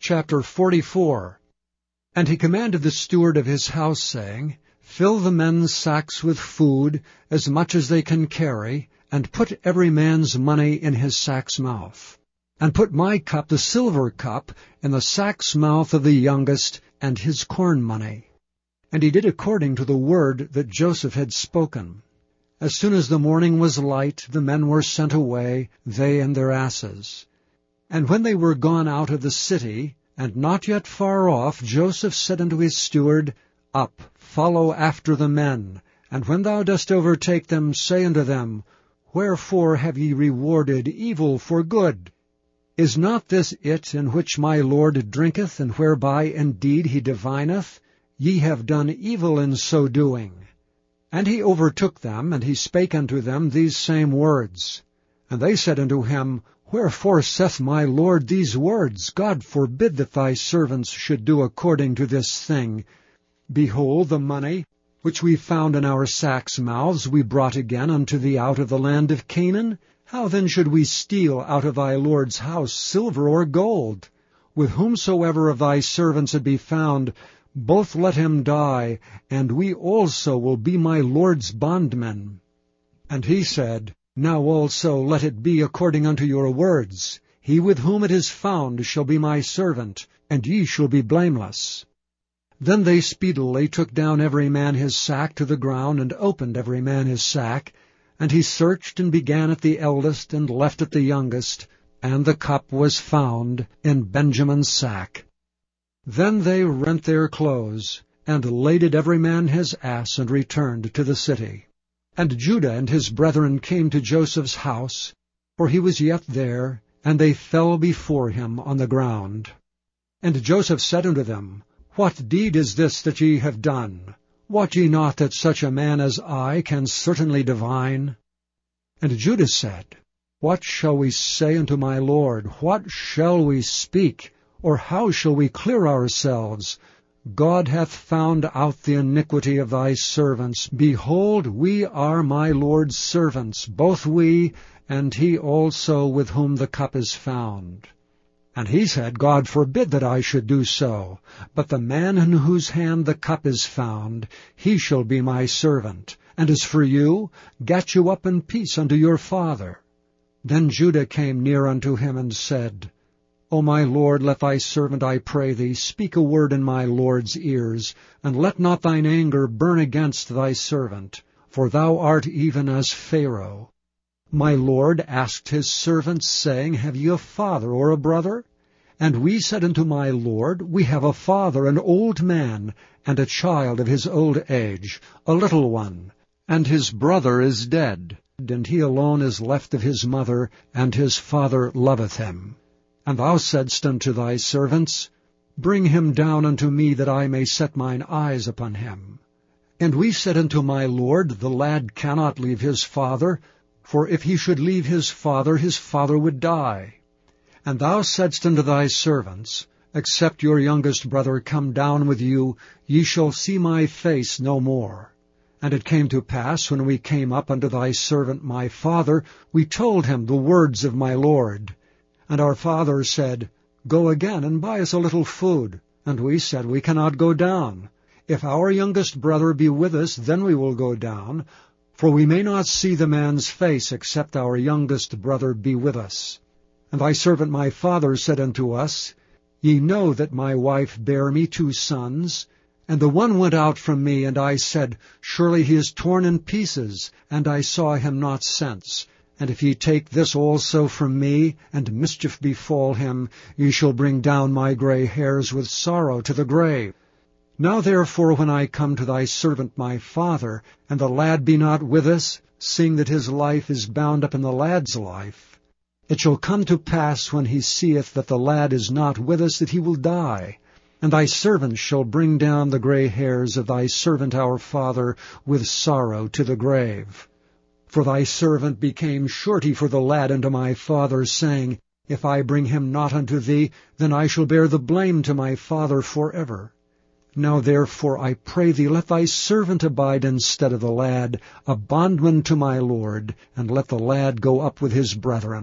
Chapter 44. And he commanded the steward of his house, saying, Fill the men's sacks with food, as much as they can carry, and put every man's money in his sack's mouth. And put my cup, the silver cup, in the sack's mouth of the youngest, and his corn money. And he did according to the word that Joseph had spoken. As soon as the morning was light, the men were sent away, they and their asses. And when they were gone out of the city, and not yet far off, Joseph said unto his steward, Up, follow after the men, and when thou dost overtake them, say unto them, Wherefore have ye rewarded evil for good? Is not this it in which my Lord drinketh, and whereby indeed he divineth? Ye have done evil in so doing. And he overtook them, and he spake unto them these same words. And they said unto him, Wherefore saith my Lord these words? God forbid that thy servants should do according to this thing. Behold, the money which we found in our sacks' mouths we brought again unto thee out of the land of Canaan. How then should we steal out of thy Lord's house silver or gold? With whomsoever of thy servants it be found, both let him die, and we also will be my Lord's bondmen. And he said, Now also let it be according unto your words. He with whom it is found shall be my servant, and ye shall be blameless. Then they speedily took down every man his sack to the ground, and opened every man his sack. And he searched, and began at the eldest, and left at the youngest, and the cup was found in Benjamin's sack. Then they rent their clothes, and laded every man his ass, and returned to the city. And Judah and his brethren came to Joseph's house, for he was yet there, and they fell before him on the ground. And Joseph said unto them, What deed is this that ye have done? Wot ye not that such a man as I can certainly divine? And Judah said, What shall we say unto my Lord? What shall we speak? Or how shall we clear ourselves? God hath found out the iniquity of thy servants. Behold, we are my Lord's servants, both we, and he also with whom the cup is found. And he said, God forbid that I should do so. But the man in whose hand the cup is found, he shall be my servant. And as for you, get you up in peace unto your father. Then Judah came near unto him, and said, O my Lord, let thy servant, I pray thee, speak a word in my Lord's ears, and let not thine anger burn against thy servant, for thou art even as Pharaoh. My Lord asked his servants, saying, Have ye a father or a brother? And we said unto my Lord, We have a father, an old man, and a child of his old age, a little one, and his brother is dead, and he alone is left of his mother, and his father loveth him. And thou saidst unto thy servants, Bring him down unto me, that I may set mine eyes upon him. And we said unto my Lord, The lad cannot leave his father, for if he should leave his father would die. And thou saidst unto thy servants, Except your youngest brother come down with you, ye shall see my face no more. And it came to pass, when we came up unto thy servant my father, we told him the words of my Lord. And our father said, Go again, and buy us a little food. And we said, We cannot go down. If our youngest brother be with us, then we will go down, for we may not see the man's face, except our youngest brother be with us. And thy servant my father said unto us, Ye know that my wife bare me 2 sons, and the one went out from me, and I said, Surely he is torn in pieces, and I saw him not since. And if ye take this also from me, and mischief befall him, ye shall bring down my gray hairs with sorrow to the grave. Now therefore, when I come to thy servant my father, and the lad be not with us, seeing that his life is bound up in the lad's life, it shall come to pass, when he seeth that the lad is not with us, that he will die. And thy servant shall bring down the gray hairs of thy servant our father with sorrow to the grave. For thy servant became surety for the lad unto my father, saying, If I bring him not unto thee, then I shall bear the blame to my father forever. Now therefore I pray thee, let thy servant abide instead of the lad, a bondman to my Lord, and let the lad go up with his brethren.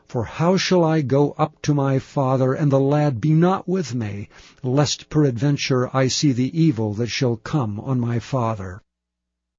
For how shall I go up to my father, and the lad be not with me, lest peradventure I see the evil that shall come on my father?